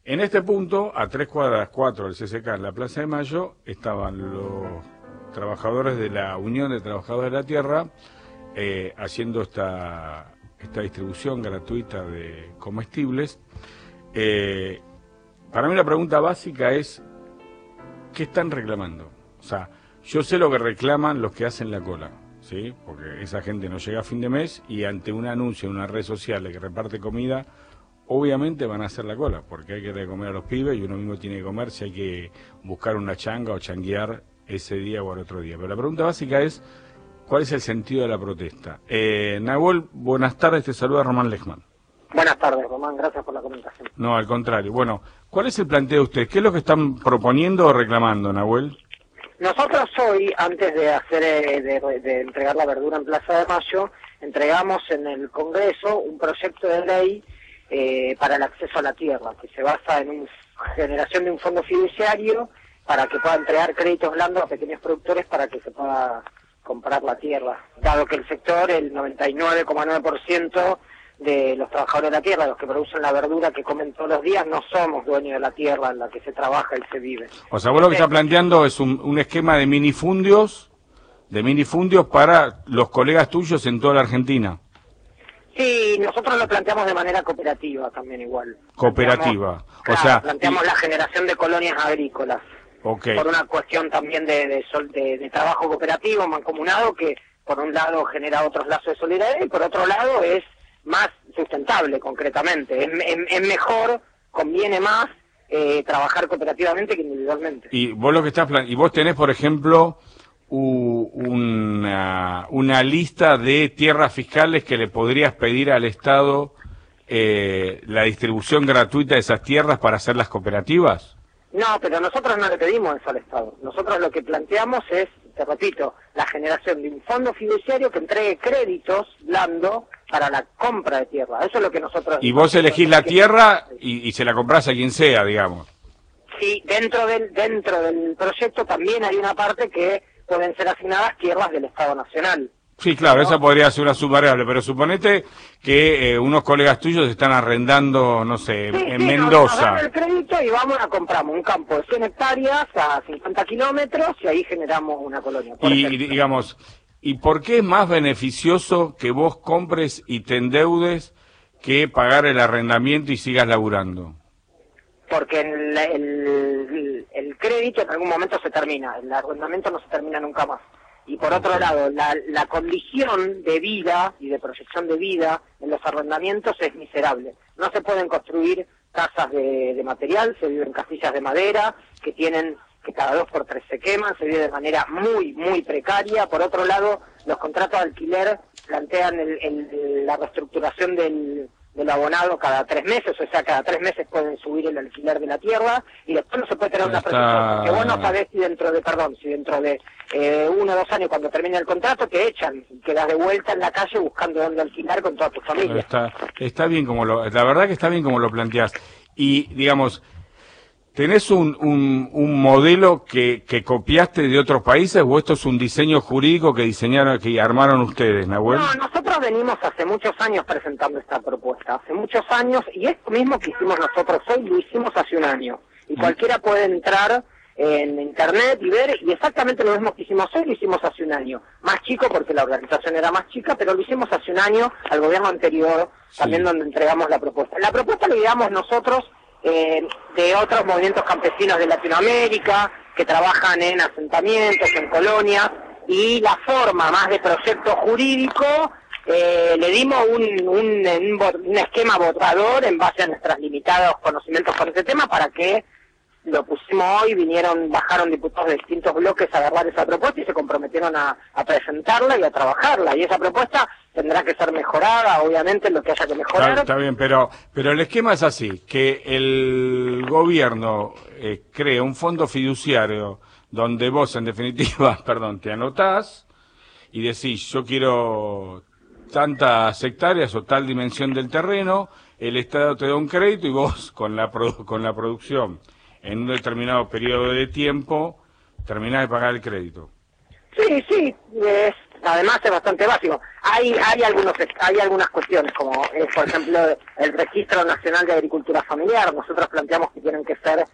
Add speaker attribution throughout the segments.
Speaker 1: En este punto, a 3 cuadras, 4 del CCK en la Plaza de Mayo, estaban los trabajadores de la Unión de Trabajadores de la Tierra haciendo esta distribución gratuita de comestibles. Para mí la pregunta básica es, ¿qué están reclamando? O sea, yo sé lo que reclaman los que hacen la cola, ¿sí? Porque esa gente no llega a fin de mes y ante un anuncio en una red social de que reparte comida, obviamente van a hacer la cola, porque hay que darle de comer a los pibes y uno mismo tiene que comer si hay que buscar una changa o changuear ese día o al otro día. Pero la pregunta básica es, ¿cuál es el sentido de la protesta? Nahuel, buenas tardes, te saluda Román Lechman.
Speaker 2: Buenas tardes, Román, gracias por la comunicación.
Speaker 1: No, al contrario. Bueno, ¿cuál es el planteo de ustedes? ¿Qué es lo que están proponiendo o reclamando, Nahuel?
Speaker 2: Nosotros hoy, antes de hacer de entregar la verdura en Plaza de Mayo, entregamos en el Congreso un proyecto de ley para el acceso a la tierra, que se basa en una generación de un fondo fiduciario para que pueda entregar créditos blandos a pequeños productores para que se pueda comprar la tierra, dado que el sector, el 99,9% de los trabajadores de la tierra, los que producen la verdura que comen todos los días, no somos dueños de la tierra en la que se trabaja y se vive.
Speaker 1: O sea, vos lo que está planteando es un esquema de minifundios para los colegas tuyos en toda la Argentina.
Speaker 2: Sí, nosotros lo planteamos de manera cooperativa también igual.
Speaker 1: Cooperativa, o sea...
Speaker 2: Planteamos la generación de colonias agrícolas.
Speaker 1: Okay.
Speaker 2: Por una cuestión también de trabajo cooperativo, mancomunado, que por un lado genera otros lazos de solidaridad y por otro lado es más sustentable concretamente. Es mejor, conviene más trabajar cooperativamente que individualmente.
Speaker 1: Y vos lo que y vos tenés, por ejemplo, una lista de tierras fiscales que le podrías pedir al Estado la distribución gratuita de esas tierras para hacer las cooperativas.
Speaker 2: No, pero nosotros no le pedimos eso al Estado. Nosotros lo que planteamos es, te repito, la generación de un fondo fiduciario que entregue créditos blandos para la compra de tierra. Eso es lo que nosotros...
Speaker 1: Y vos elegís la tierra y se la comprás a quien sea, digamos.
Speaker 2: Sí, dentro del proyecto también hay una parte que pueden ser asignadas tierras del Estado Nacional.
Speaker 1: Sí, claro, esa podría ser una subvariable, pero suponete que unos colegas tuyos están arrendando, no sé, en Mendoza.
Speaker 2: Nos dan el crédito y compramos un campo de 100 hectáreas a 50 kilómetros y ahí generamos una colonia.
Speaker 1: Y digamos, ¿y por qué es más beneficioso que vos compres y te endeudes que pagar el arrendamiento y sigas laburando?
Speaker 2: Porque el crédito en algún momento se termina, el arrendamiento no se termina nunca más. Y por otro lado, la condición de vida y de proyección de vida en los arrendamientos es miserable. No se pueden construir casas de material, se vive en casillas de madera, que cada 2 por 3 se queman, se vive de manera muy, muy precaria. Por otro lado, los contratos de alquiler plantean la reestructuración del abonado cada 3 meses, o sea, cada 3 meses pueden subir el alquiler de la tierra y después no se puede tener una proyección, porque vos no sabés si dentro de 1 o 2 años cuando termine el contrato te echan y quedas de vuelta en la calle buscando dónde alquilar con toda tu familia.
Speaker 1: Está bien la verdad que está bien como lo planteás. Y digamos, ¿tenés un modelo que copiaste de otros países o esto es un diseño jurídico que armaron ustedes, Nahuel?
Speaker 2: No, nosotros venimos hace muchos años presentando esta propuesta, hace muchos años, y esto mismo que hicimos nosotros hoy lo hicimos hace un año. Y cualquiera puede entrar en internet y ver, y exactamente lo mismo que hicimos hoy lo hicimos hace un año. Más chico porque la organización era más chica, pero lo hicimos hace un año al gobierno anterior, también donde entregamos la propuesta. La propuesta la ideamos nosotros de otros movimientos campesinos de Latinoamérica, que trabajan en asentamientos, en colonias, y la forma más de proyecto jurídico, le dimos un esquema votador en base a nuestros limitados conocimientos con este tema para que lo pusimos hoy, bajaron diputados de distintos bloques a agarrar esa propuesta y se comprometieron a presentarla y a trabajarla. Y esa propuesta tendrá que ser mejorada, obviamente, lo que haya que mejorar.
Speaker 1: Está bien, pero el esquema es así, que el gobierno crea un fondo fiduciario donde vos, en definitiva, te anotás y decís, yo quiero tantas hectáreas o tal dimensión del terreno, el Estado te da un crédito y vos, con la producción, en un determinado periodo de tiempo, terminás de pagar el crédito.
Speaker 2: Sí, Además es bastante básico. Hay algunas cuestiones, como por ejemplo el Registro Nacional de Agricultura Familiar. Nosotros planteamos que tienen que ser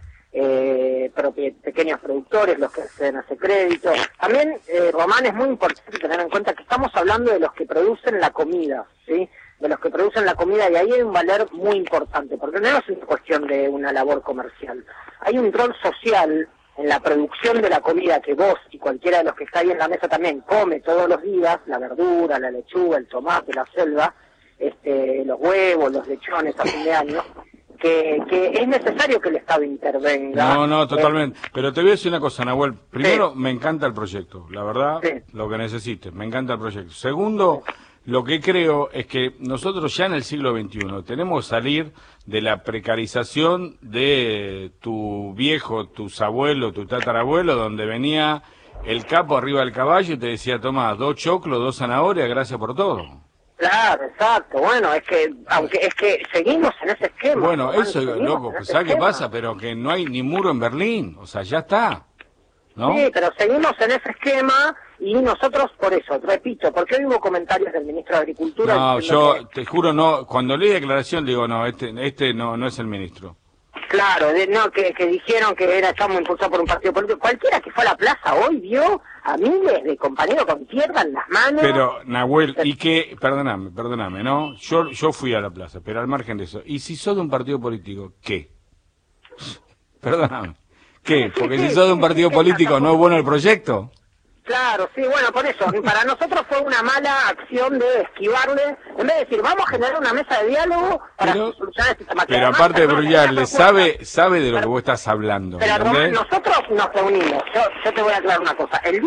Speaker 2: pequeños productores los que acceden a ese crédito. También, Román, es muy importante tener en cuenta que estamos hablando de los que producen la comida, ¿sí? De los que producen la comida, y ahí hay un valor muy importante, porque no es una cuestión de una labor comercial. Hay un rol social en la producción de la comida que vos y cualquiera de los que está ahí en la mesa también come todos los días, la verdura, la lechuga, el tomate, la selva, los huevos, los lechones a fin de año, que es necesario que el Estado intervenga.
Speaker 1: No, totalmente. Pero te voy a decir una cosa, Nahuel. Primero,
Speaker 2: sí,
Speaker 1: me encanta el proyecto, la verdad,
Speaker 2: sí,
Speaker 1: lo que necesites, me encanta el proyecto. Segundo, lo que creo es que nosotros ya en el siglo XXI tenemos que salir de la precarización de tu viejo, tus abuelos, tu tatarabuelo, donde venía el capo arriba del caballo y te decía, toma, 2 choclos, 2 zanahorias, gracias por todo.
Speaker 2: Claro, exacto. Bueno, es que seguimos en ese esquema.
Speaker 1: Bueno, eso, loco, ¿sabes qué pasa? Pero que no hay ni muro en Berlín, o sea, ya está, ¿no?
Speaker 2: Sí, pero seguimos en ese esquema y nosotros, por eso, repito, porque hoy hubo comentarios del ministro de Agricultura...
Speaker 1: No, yo te juro, no, cuando leí declaración digo, no, este no es el ministro.
Speaker 2: Claro, que dijeron que estamos impulsados por un partido político. Cualquiera que fue a la plaza hoy vio a miles de compañeros con tierra en las manos.
Speaker 1: Pero, Nahuel, y que, perdóname, ¿no? Yo fui a la plaza, pero al margen de eso. ¿Y si sos de un partido político, qué? Perdóname. ¿Qué? Porque si sos de un partido político, ¿no es bueno el proyecto?
Speaker 2: Claro, sí, bueno, por eso, para nosotros fue una mala acción de esquivarle, en vez de decir, vamos a generar una mesa de diálogo para solucionar este tema.
Speaker 1: Pero aparte de Brullarle, sabe de lo que vos estás hablando.
Speaker 2: Pero Román, nosotros nos reunimos, yo te voy a aclarar una cosa, el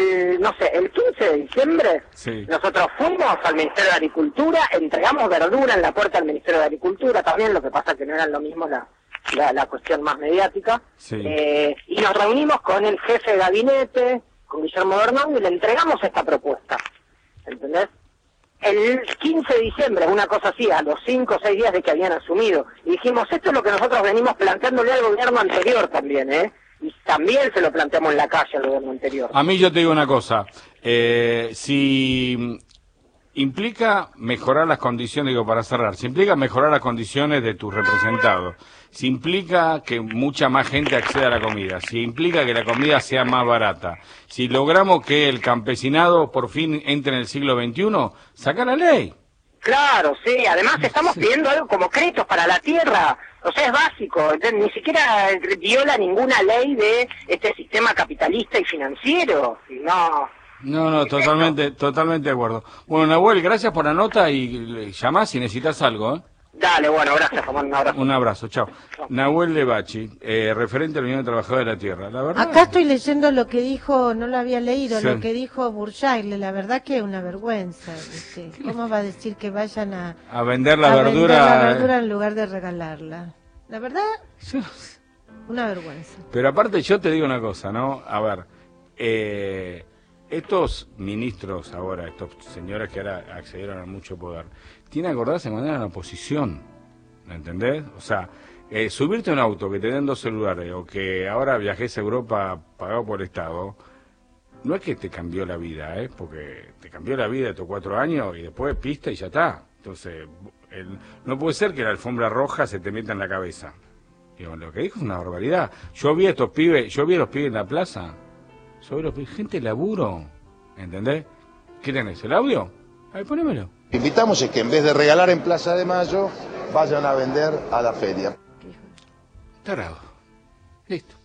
Speaker 2: 15 de diciembre, sí, nosotros fuimos al Ministerio de Agricultura, entregamos verdura en la puerta del Ministerio de Agricultura, también lo que pasa que no eran lo mismo la cuestión más mediática, sí, y nos reunimos con el jefe de gabinete, con Guillermo Bernón, y le entregamos esta propuesta, ¿entendés? El 15 de diciembre, una cosa así, a los 5 o 6 días de que habían asumido, y dijimos, esto es lo que nosotros venimos planteándole al gobierno anterior también, y también se lo planteamos en la calle al gobierno anterior.
Speaker 1: A mí yo te digo una cosa, si implica mejorar las condiciones, digo para cerrar, si implica mejorar las condiciones de tus representados, si implica que mucha más gente acceda a la comida, si implica que la comida sea más barata, si logramos que el campesinado por fin entre en el siglo XXI, saca la ley.
Speaker 2: Claro, sí, además estamos pidiendo algo como créditos para la tierra, o sea, es básico, ni siquiera viola ninguna ley de este sistema capitalista y financiero,
Speaker 1: No, totalmente de acuerdo. Bueno, Nahuel, gracias por la nota y llamás si necesitas algo, ¿eh?
Speaker 2: Dale, bueno, gracias, Román, un abrazo.
Speaker 1: Un abrazo, chao. Nahuel Lebachi, referente a la Unión de Trabajadores de la Tierra. La verdad,
Speaker 3: acá estoy leyendo lo que dijo, no lo había leído,
Speaker 1: sí,
Speaker 3: lo que dijo Burjaile, la verdad que es una vergüenza. ¿Cómo va a decir que vayan a
Speaker 1: vender la verdura?
Speaker 3: Vender la verdura en lugar de regalarla. La verdad, una vergüenza.
Speaker 1: Pero aparte yo te digo una cosa, ¿no? A ver, estos ministros ahora, estos señores que ahora accedieron a mucho poder, tienen que acordarse cuando eran la oposición, ¿me entendés? O sea, subirte a un auto que te den 2 celulares o que ahora viajes a Europa pagado por el Estado, no es que te cambió la vida, porque te cambió la vida estos 4 años y después pista y ya está. Entonces, no puede ser que la alfombra roja se te meta en la cabeza. Digo, lo que dijo es una barbaridad. Yo vi a los pibes en la plaza, gente de laburo, ¿entendés? ¿Qué tenés, el audio? Ahí, ponémelo.
Speaker 4: Invitamos es que en vez de regalar en Plaza de Mayo, vayan a vender a la feria.
Speaker 1: Tarado. Listo.